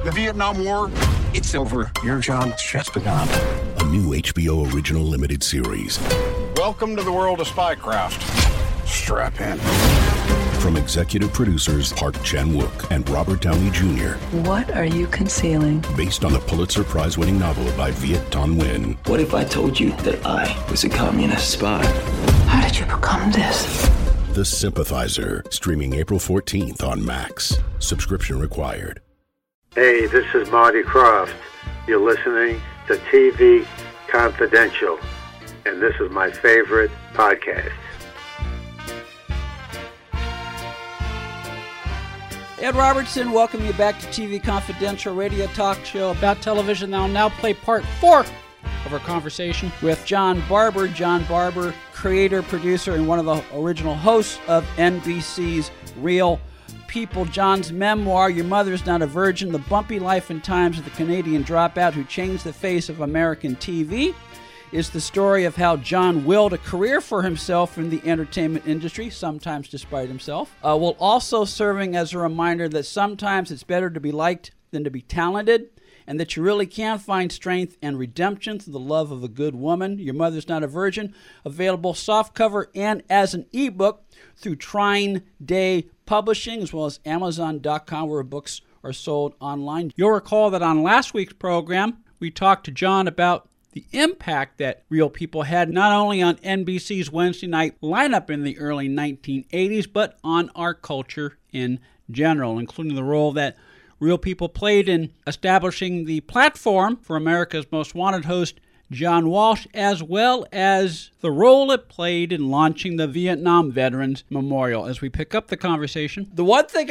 The Vietnam War, it's over. Your job's just begun. A new HBO original limited series. Welcome to the world of spycraft. Strap in. From executive producers Park Chan-wook and Robert Downey Jr. What are you concealing? Based on the Pulitzer Prize-winning novel by Viet Thanh Nguyen. What if I told you that I was a communist spy? How did you become this? The Sympathizer, streaming April 14th on Max. Subscription required. Hey, this is Marty Croft. You're listening to TV Confidential, and this is my favorite podcast. Ed Robertson, welcome you back to TV Confidential, radio talk show about television. I'll now play part 4 of our conversation with John Barber. John Barber, creator, producer, and one of the original hosts of NBC's Real People. John's memoir, Your Mother's Not a Virgin, The Bumpy Life and Times of the Canadian Dropout Who Changed the Face of American TV, is the story of how John willed a career for himself in the entertainment industry, sometimes despite himself, while also serving as a reminder that sometimes it's better to be liked than to be talented, and that you really can find strength and redemption through the love of a good woman. Your Mother's Not a Virgin, available softcover and as an ebook through Trine Day Publishing, as well as Amazon.com, where books are sold online. You'll recall that on last week's program, we talked to John about the impact that Real People had not only on NBC's Wednesday night lineup in the early 1980s, but on our culture in general, including the role that Real People played in establishing the platform for America's Most Wanted host, John Walsh, as well as the role it played in launching the Vietnam Veterans Memorial. As we pick up the conversation, the one thing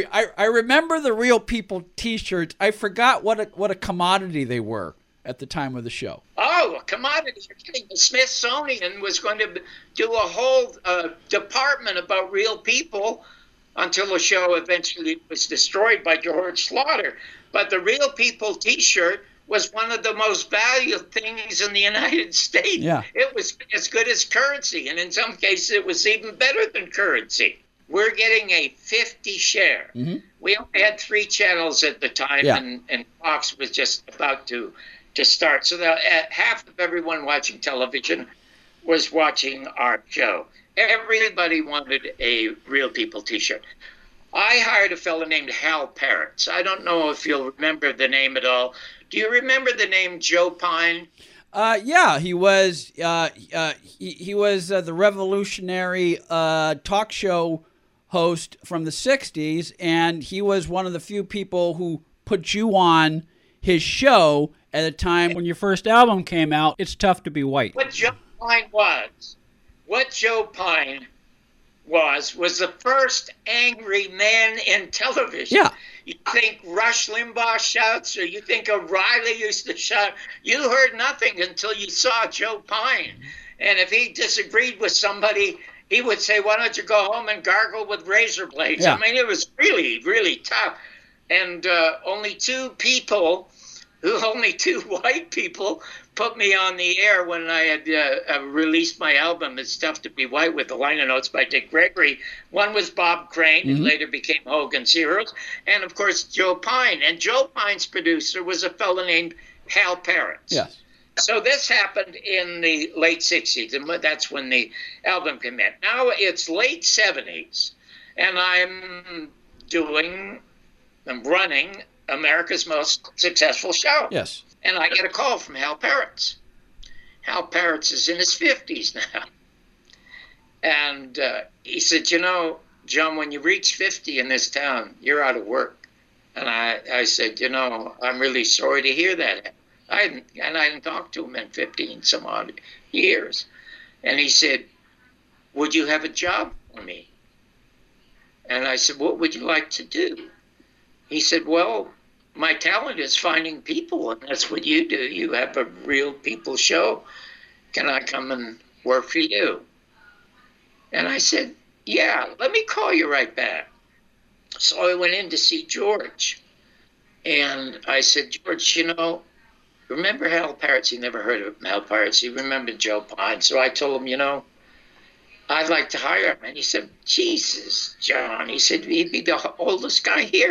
I remember the Real People T-shirts. I forgot what a commodity they were at the time of the show. Oh, a commodity! You're kidding. The Smithsonian was going to do a whole department about Real People until the show eventually was destroyed by George Slaughter. But the Real People T-shirt was one of the most valued things in the United States. Yeah. It was as good as currency, and in some cases it was even better than currency. We're getting a 50 share. Mm-hmm. We only had 3 channels at the time, yeah. and Fox was just about to start. So that half of everyone watching television was watching our show. Everybody wanted a Real People T-shirt. I hired a fellow named Hal Peretz. I don't know if you'll remember the name at all. Do you remember the name Joe Pine? Yeah, he was he was the revolutionary talk show host from the 60s, and he was one of the few people who put you on his show at a time when your first album came out, It's Tough to Be White. What Joe Pine was the first angry man in television. Yeah. You think Rush Limbaugh shouts, or you think O'Reilly used to shout. You heard nothing until you saw Joe Pine. And if he disagreed with somebody, he would say, why don't you go home and gargle with razor blades? Yeah. I mean, it was really, really tough. And only two white people put me on the air when I had released my album, It's Tough to Be White, with the liner notes by Dick Gregory. One was Bob Crane, who later became Hogan's Heroes, and of course Joe Pine. And Joe Pine's producer was a fellow named Hal Peretz. Yes. So this happened in the late 60s, and that's when the album came in. Now it's late 70s, and I'm running America's Most Successful Show. Yes. And I get a call from Hal Peretz. Hal Peretz is in his 50s now. And he said, John, when you reach 50 in this town, you're out of work. And I said, I'm really sorry to hear that. I hadn't talked to him in 15 some odd years. And he said, would you have a job for me? And I said, what would you like to do? He said, well, my talent is finding people, and that's what you do. You have a Real People show. Can I come and work for you? And I said, yeah, let me call you right back. So I went in to see George. And I said, George, remember Hal Peretz? He never heard of Hal Peretz. He remembered Joe Pine. So I told him, I'd like to hire him. And he said, Jesus, John. He said, he'd be the oldest guy here.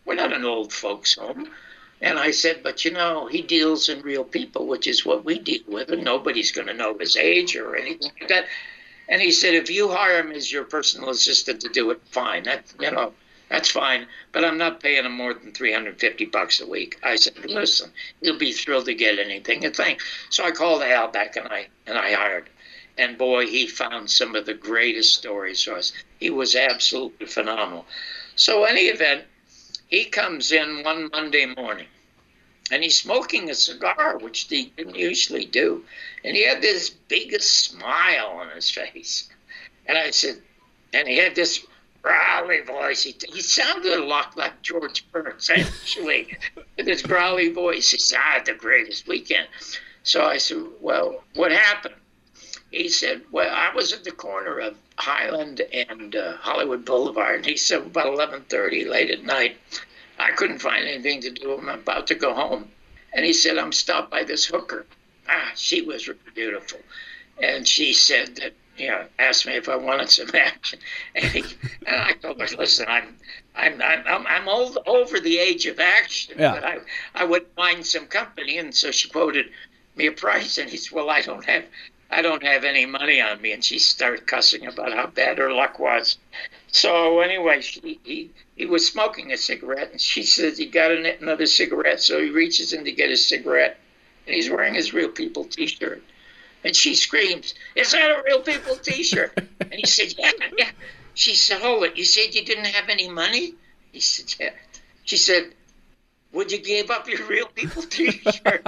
We're not an old folks home. And I said, but he deals in real people, which is what we deal with, and nobody's going to know his age or anything like that. And he said, if you hire him as your personal assistant to do it, fine. That's fine. But I'm not paying him more than $350 a week. I said, listen, he'll be thrilled to get anything. And so I called Al back and I hired. And boy, he found some of the greatest stories for us. He was absolutely phenomenal. So any event, he comes in one Monday morning, and he's smoking a cigar, which he didn't usually do. And he had this biggest smile on his face. And I said, and he had this growly voice. He sounded a lot like George Burns, actually, with his growly voice. He said, the greatest weekend. So I said, well, what happened? He said, well, I was at the corner of Highland and Hollywood Boulevard. And he said, about 11:30, late at night, I couldn't find anything to do. I'm about to go home. And he said, I'm stopped by this hooker. She was really beautiful. And she said that, asked me if I wanted some action. And I told her, listen, I'm old, over the age of action, but I wouldn't mind some company. And so she quoted me a price, and he said, well, I don't have any money on me. And she started cussing about how bad her luck was. So anyway, he was smoking a cigarette, and she says he got another cigarette. So he reaches in to get his cigarette, and he's wearing his Real People T-shirt. And she screams, is that a Real People T-shirt? And he said, yeah. She said, hold it. You said you didn't have any money? He said, yeah. She said, would you give up your Real People T-shirt?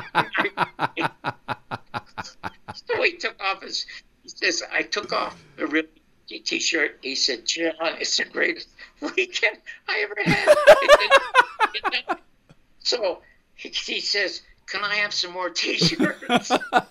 So he took off he says, I took off the Real People T-shirt. He said, John, it's the greatest weekend I ever had. So he says, can I have some more T-shirts?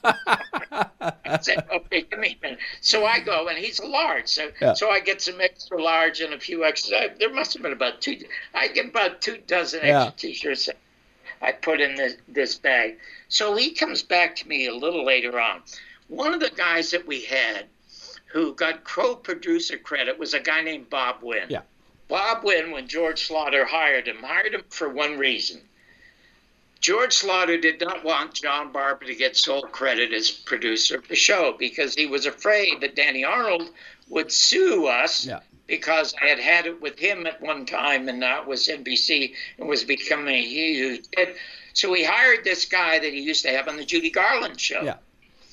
I said, okay, give me a minute. So I go, and he's a large. So I get some extra large and a few extra. There must have been about I get about 2 dozen extra T-shirts I put in this bag. So he comes back to me a little later on. One of the guys that we had who got co-producer credit was a guy named Bob Wynn. Yeah. Bob Wynn, when George Slaughter hired him for one reason. George Slaughter did not want John Barber to get sole credit as producer of the show because he was afraid that Danny Arnold would sue us because I had it with him at one time, and now it was NBC and was becoming a huge hit. So he hired this guy that he used to have on the Judy Garland show. Yeah.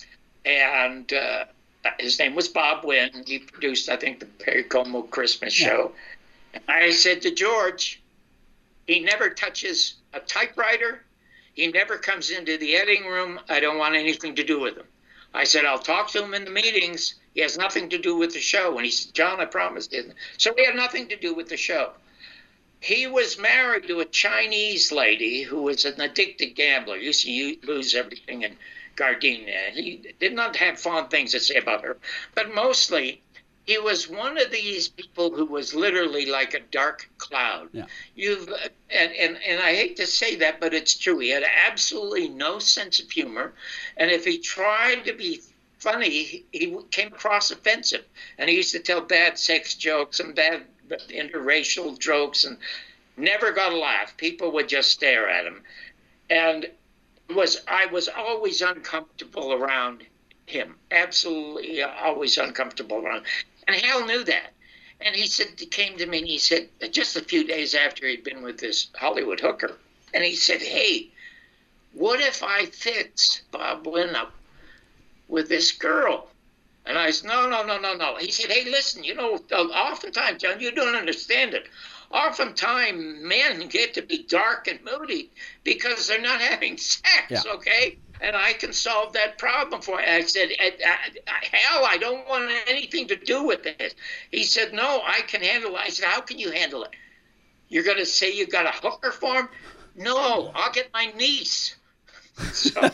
And his name was Bob Wynn. He produced, I think, the Perry Como Christmas show. And I said to George, he never touches a typewriter. He never comes into the editing room. I don't want anything to do with him. I said, I'll talk to him in the meetings. He has nothing to do with the show. And he said, John, I promised. So he had nothing to do with the show. He was married to a Chinese lady who was an addicted gambler. Used to lose everything in Gardenia. He did not have fond things to say about her. But mostly, he was one of these people who was literally like a dark cloud. Yeah. And I hate to say that, but it's true. He had absolutely no sense of humor. And if he tried to be funny, he came across offensive. And he used to tell bad sex jokes and bad interracial jokes and never got a laugh. People would just stare at him. And I was always uncomfortable around him. Absolutely always uncomfortable around him. And Hal knew that. And he came to me and he said, just a few days after he'd been with this Hollywood hooker, and he said, hey, what if I fix Bob Wynn up with this girl? And I said, no. He said, hey, listen, oftentimes, John, you don't understand it. Oftentimes, men get to be dark and moody because they're not having sex, okay? And I can solve that problem for you. I said, Hal, I don't want anything to do with this. He said, no, I can handle it. I said, how can you handle it? You're going to say you got a hooker for him? No, I'll get my niece. So,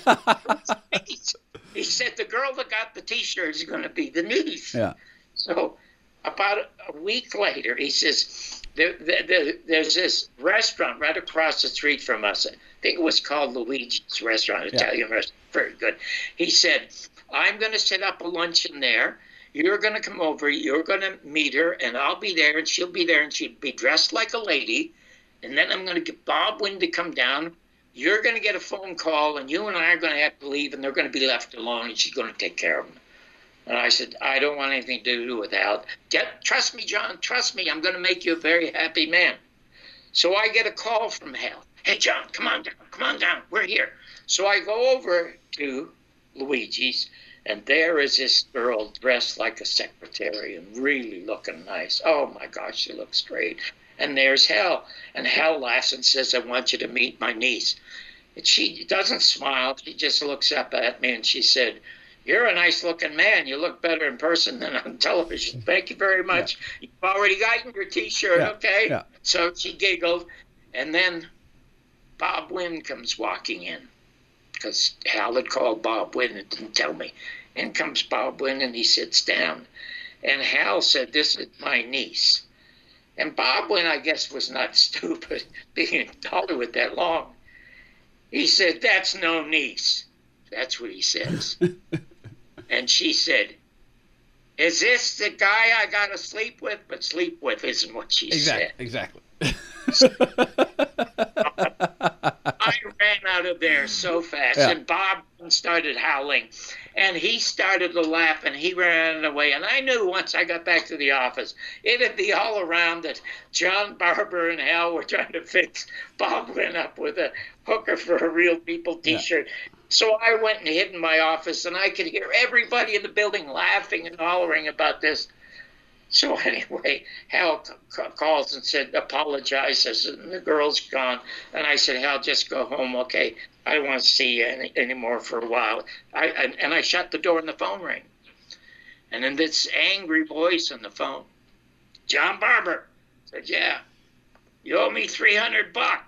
he said, the girl that got the T-shirt is going to be the niece. Yeah. So about a week later, he says, there's this restaurant right across the street from us. I think it was called Luigi's Restaurant, Italian restaurant, very good. He said, I'm going to set up a luncheon there. You're going to come over. You're going to meet her, and I'll be there, and she'll be there, and she'll be dressed like a lady, and then I'm going to get Bob Wynn to come down. You're going to get a phone call, and you and I are going to have to leave, and they're going to be left alone, and she's going to take care of them. And I said, I don't want anything to do with Hal. Trust me, John, trust me. I'm going to make you a very happy man. So I get a call from Hal. Hey, John, come on down. We're here. So I go over to Luigi's, and there is this girl dressed like a secretary and really looking nice. Oh, my gosh, she looks great. And there's Hal. And Hal laughs and says, I want you to meet my niece. And she doesn't smile. She just looks up at me, and she said, you're a nice-looking man. You look better in person than on television. Thank you very much. Yeah. You've already gotten your T-shirt, okay? Yeah. So she giggled. And then Bob Wynn comes walking in, because Hal had called Bob Wynn and didn't tell me. In comes Bob Wynn, and he sits down. And Hal said, this is my niece. And Bob Wynn, I guess, was not stupid, being in Hollywood that long. He said, that's no niece. That's what he says. And she said, is this the guy I got to sleep with? But sleep with isn't what she said. Exactly. I ran out of there so fast, and Bob started howling, and he started to laugh, and he ran away. And I knew once I got back to the office, it'd be all around that John Barber and Hal were trying to fix Bob Wynn up with a hooker for a Real People T-shirt. Yeah. So I went and hid in my office, and I could hear everybody in the building laughing and hollering about this. So anyway, Hal calls and said, apologizes, and the girl's gone. And I said, Hal, just go home, okay? I don't want to see you anymore for a while. And I shut the door and the phone rang. And then this angry voice on the phone, John Barber. I said, yeah, you owe me $300.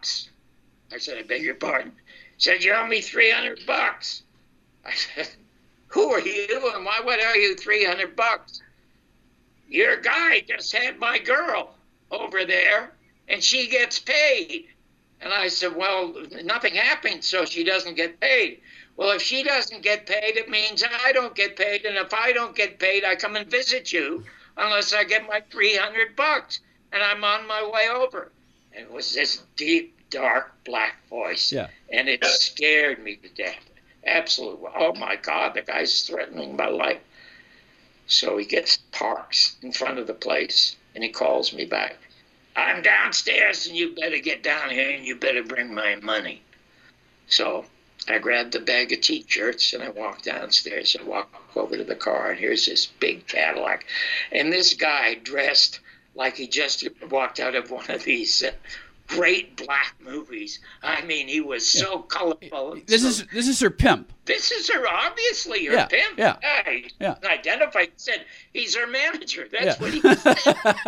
I said, I beg your pardon. He said, you owe me $300. I said, who are you and why would I owe you $300? Your guy just had my girl over there, and she gets paid. And I said, well, nothing happened, so she doesn't get paid. Well, if she doesn't get paid, it means I don't get paid. And if I don't get paid, I come and visit you unless I get my $300. And I'm on my way over. And it was this deep, dark, black voice. Yeah. And it scared me to death. Absolutely. Oh, my God, the guy's threatening my life. So he parks in front of the place, and he calls me back. I'm downstairs, and you better get down here, and you better bring my money. So I grabbed a bag of T-shirts, and I walked downstairs and walked over to the car, and here's this big Cadillac. And this guy dressed like he just walked out of one of these great black movies. I mean, he was so colorful. This is her pimp. This is her, obviously, her pimp. Yeah. He identified, said he's her manager. That's what he said.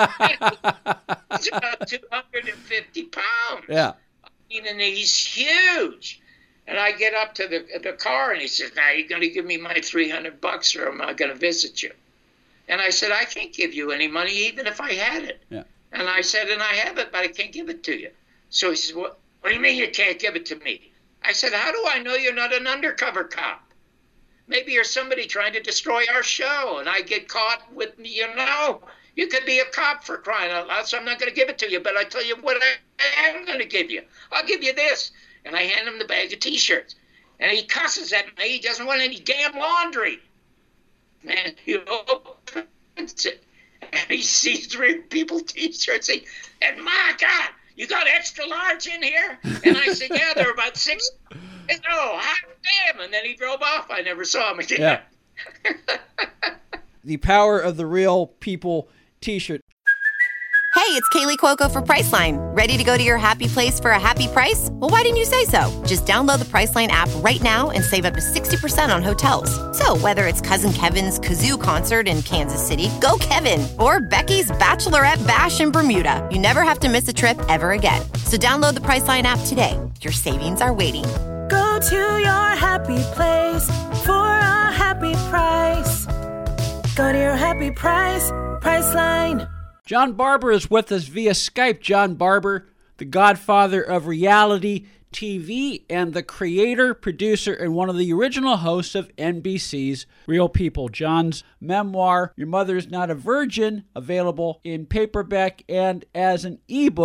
He's about 250 pounds. Yeah. I mean, and he's huge. And I get up to the car, and he says, now you're going to give me my $300 or am I going to visit you? And I said, I can't give you any money even if I had it. Yeah. And I said, and I have it, but I can't give it to you. So he says, what do you mean you can't give it to me? I said, how do I know you're not an undercover cop? Maybe you're somebody trying to destroy our show, and I get caught with, you could be a cop for crying out loud, so I'm not going to give it to you. But I tell you what I am going to give you. I'll give you this. And I hand him the bag of T-shirts. And he cusses at me. He doesn't want any damn laundry. Man, he opens it. And he sees Real People T-shirts. And my God, you got extra large in here? And I said, yeah, there are about 6. And hot damn. And then he drove off. I never saw him again. Yeah. The power of the Real People T-shirt. Hey, it's Kaylee Cuoco for Priceline. Ready to go to your happy place for a happy price? Well, why didn't you say so? Just download the Priceline app right now and save up to 60% on hotels. So whether it's Cousin Kevin's Kazoo Concert in Kansas City, go Kevin, or Becky's Bachelorette Bash in Bermuda, you never have to miss a trip ever again. So download the Priceline app today. Your savings are waiting. Go to your happy place for a happy price. Go to your happy price, Priceline. John Barber is with us via Skype. John Barber, the godfather of reality TV and the creator, producer, and one of the original hosts of NBC's Real People. John's memoir, Your Mother's Not a Virgin, available in paperback and as an ebook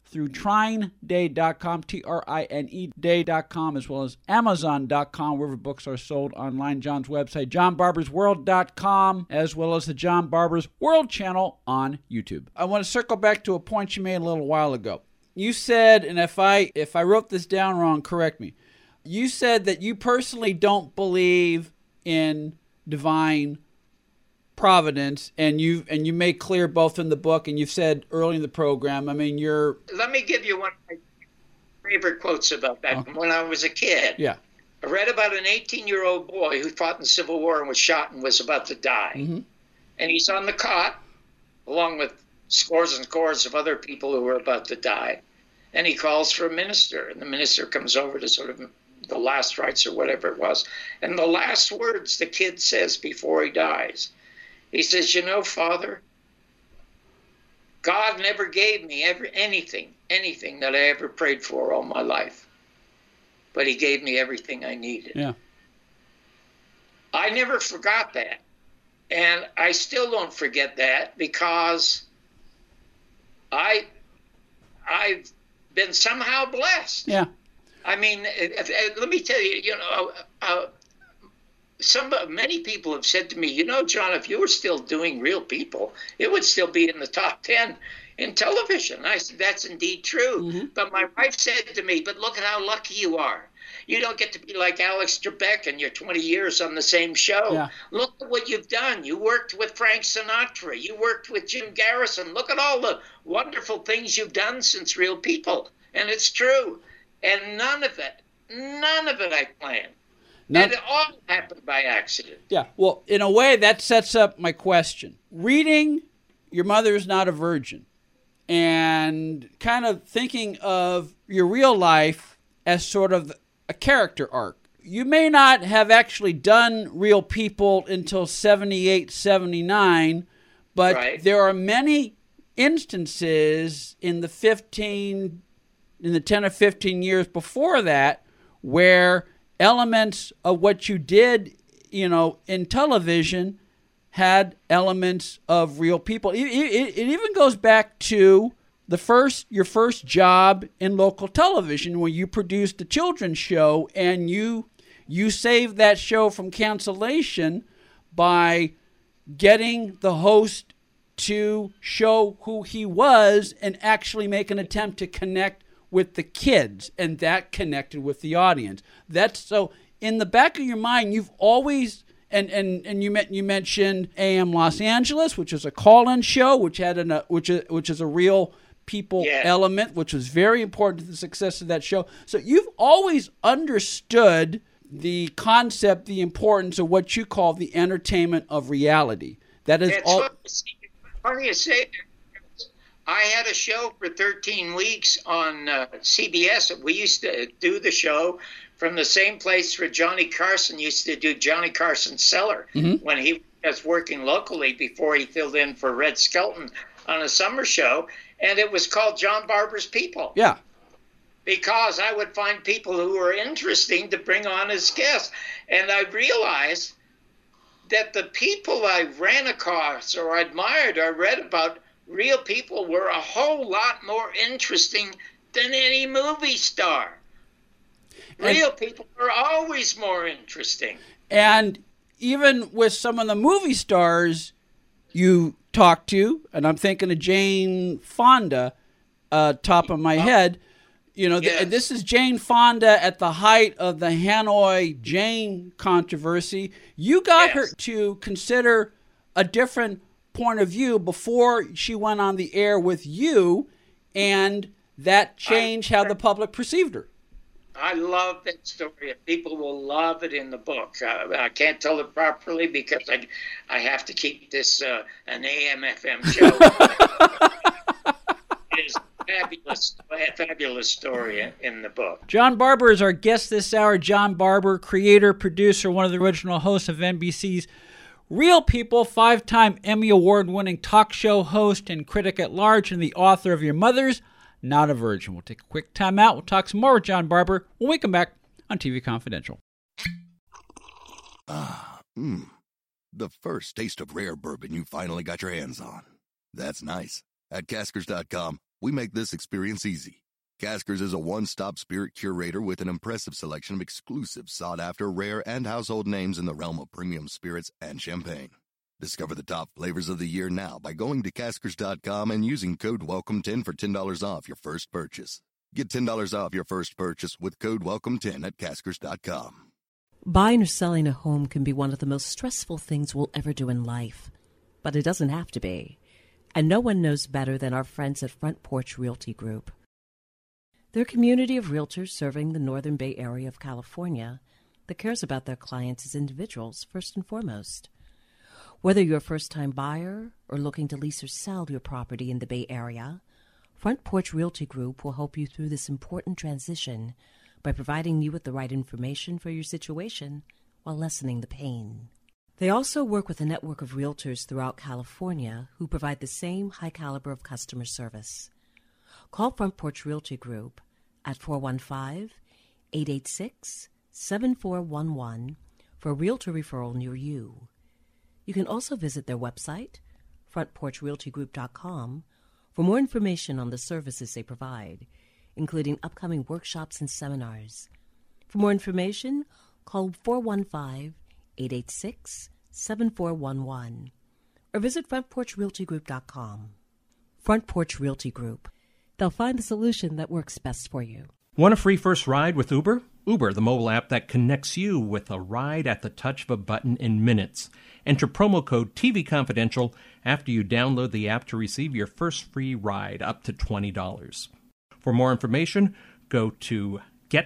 through TrineDay.com, TRINE Day.com, as well as Amazon.com, wherever books are sold online. John's website, JohnBarbersWorld.com, as well as the John Barber's World channel on YouTube. I want to circle back to a point you made a little while ago. You said, and if I wrote this down wrong, correct me. You said that you personally don't believe in divine providence, and you make clear both in the book and you've said early in the program. I mean, Let me give you one of my favorite quotes about that from when I was a kid. Yeah. I read about an 18-year-old boy who fought in the Civil War and was shot and was about to die. Mm-hmm. And he's on the cot, along with scores and scores of other people who were about to die. And he calls for a minister, and the minister comes over to sort of the last rites or whatever it was. And the last words the kid says before he dies, he says, "You know, Father, God never gave me anything that I ever prayed for all my life. But he gave me everything I needed." Yeah. I never forgot that. And I still don't forget that, because I've been somehow blessed. Yeah. I mean, let me tell you, many people have said to me, "You know, John, if you were still doing Real People, it would still be in the top 10 in television." I said, "That's indeed true." Mm-hmm. But my wife said to me, "But look at how lucky you are. You don't get to be like Alex Trebek and you're 20 years on the same show. Yeah. Look at what you've done. You worked with Frank Sinatra. You worked with Jim Garrison. Look at all the wonderful things you've done since Real People." And it's true. And none of it I planned. And it all happened by accident. Yeah, well, in a way, that sets up my question. Reading Your Mother is Not a Virgin and kind of thinking of your real life as sort of a character arc. You may not have actually done Real People until 78, 79, but Right. there are many instances in the 10 or 15 years before that where elements of what you did, in television had elements of Real People. It even goes back to your first job in local television, where you produced a children's show, and you saved that show from cancellation by getting the host to show who he was and actually make an attempt to connect with the kids, and that connected with the audience. That's so in the back of your mind, you've always and you mentioned AM Los Angeles, which is a call-in show, which had which is a Real People element, which was very important to the success of that show. So you've always understood the concept, the importance of what you call the entertainment of reality. That is all. Funny you say that. I had a show for 13 weeks on CBS. We used to do the show from the same place where Johnny Carson used to do Johnny Carson's Cellar when he was working locally before he filled in for Red Skelton on a summer show. And it was called John Barber's People. Yeah. Because I would find people who were interesting to bring on as guests. And I realized that the people I ran across or admired or read about, Real People, were a whole lot more interesting than any movie star. Real people are always more interesting. And even with some of the movie stars you talk to, and I'm thinking of Jane Fonda, top of my head, and this is Jane Fonda at the height of the Hanoi Jane controversy. You got her to consider a different point of view before she went on the air with you, and that changed how the public perceived her. I love that story. People will love it in the book. I can't tell it properly because I have to keep this an AM/FM show. It is a fabulous story in the book. John Barber is our guest this hour. John Barber, creator, producer, one of the original hosts of NBC's Real People, 5-time Emmy Award-winning talk show host and critic at large, and the author of Your Mother's Not a Virgin. We'll take a quick time out. We'll talk some more with John Barber when we come back on TV Confidential. The first taste of rare bourbon you finally got your hands on. That's nice. At Caskers.com, we make this experience easy. Caskers is a one-stop spirit curator with an impressive selection of exclusive, sought-after, rare, and household names in the realm of premium spirits and champagne. Discover the top flavors of the year now by going to Caskers.com and using code WELCOME10 for $10 off your first purchase. Get $10 off your first purchase with code WELCOME10 at Caskers.com. Buying or selling a home can be one of the most stressful things we'll ever do in life, but it doesn't have to be. And no one knows better than our friends at Front Porch Realty Group. They're a community of realtors serving the Northern Bay Area of California that cares about their clients as individuals first and foremost. Whether you're a first-time buyer or looking to lease or sell your property in the Bay Area, Front Porch Realty Group will help you through this important transition by providing you with the right information for your situation while lessening the pain. They also work with a network of realtors throughout California who provide the same high caliber of customer service. Call Front Porch Realty Group at 415-886-7411 for a realtor referral near you. You can also visit their website, frontporchrealtygroup.com, for more information on the services they provide, including upcoming workshops and seminars. For more information, call 415-886-7411 or visit frontporchrealtygroup.com. Front Porch Realty Group. They'll find the solution that works best for you. Want a free first ride with Uber? Uber, the mobile app that connects you with a ride at the touch of a button in minutes. Enter promo code TV Confidential after you download the app to receive your first free ride up to $20. For more information, go to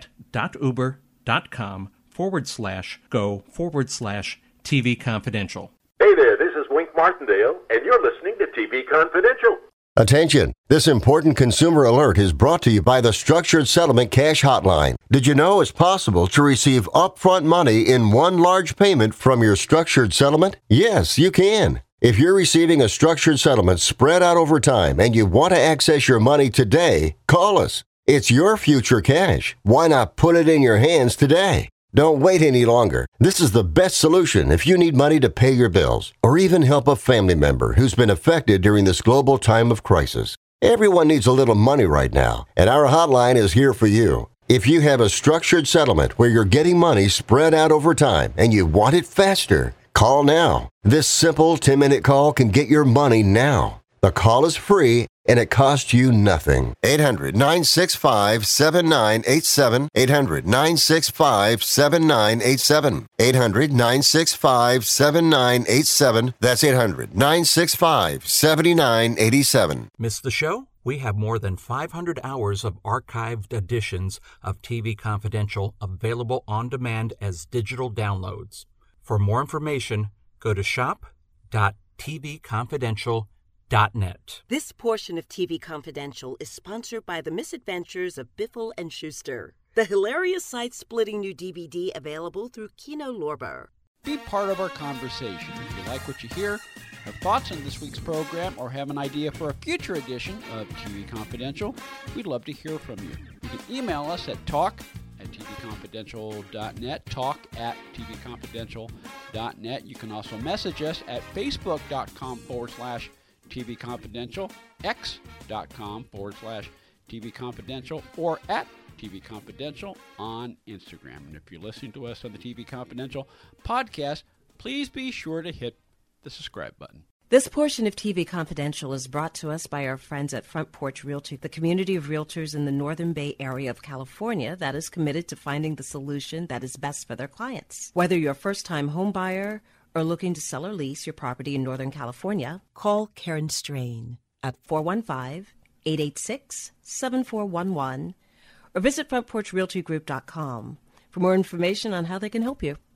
get.uber.com/go/TV Confidential. Hey there, this is Wink Martindale, and you're listening to TV Confidential. Attention! This important consumer alert is brought to you by the Structured Settlement Cash Hotline. Did you know it's possible to receive upfront money in one large payment from your structured settlement? Yes, you can. If you're receiving a structured settlement spread out over time and you want to access your money today, call us. It's your future cash. Why not put it in your hands today? Don't wait any longer. This is the best solution if you need money to pay your bills or even help a family member who's been affected during this global time of crisis. Everyone needs a little money right now, and our hotline is here for you. If you have a structured settlement where you're getting money spread out over time and you want it faster, call now. This simple 10-minute call can get your money now. The call is free and it costs you nothing. 800-965-7987. 800-965-7987. 800-965-7987. That's 800-965-7987. Miss the show? We have more than 500 hours of archived editions of TV Confidential available on demand as digital downloads. For more information, go to shop.tvconfidential.net. This portion of TV Confidential is sponsored by The Misadventures of Biffle and Schuster, the hilarious side-splitting new DVD available through Kino Lorber. Be part of our conversation. If you like what you hear, have thoughts on this week's program, or have an idea for a future edition of TV Confidential, we'd love to hear from you. You can email us at talk@tvconfidential.net, talk@tvconfidential.net. You can also message us at facebook.com/TV Confidential, x.com/TV Confidential, or at TV Confidential on Instagram. And if you're listening to us on the TV Confidential podcast, please be sure to hit the subscribe button. This portion of TV Confidential is brought to us by our friends at Front Porch Realty, the community of realtors in the Northern Bay Area of California that is committed to finding the solution that is best for their clients. Whether you're a first-time home buyer or looking to sell or lease your property in Northern California, call Karen Strain at 415-886-7411 or visit frontporchrealtygroup.com for more information on how they can help you.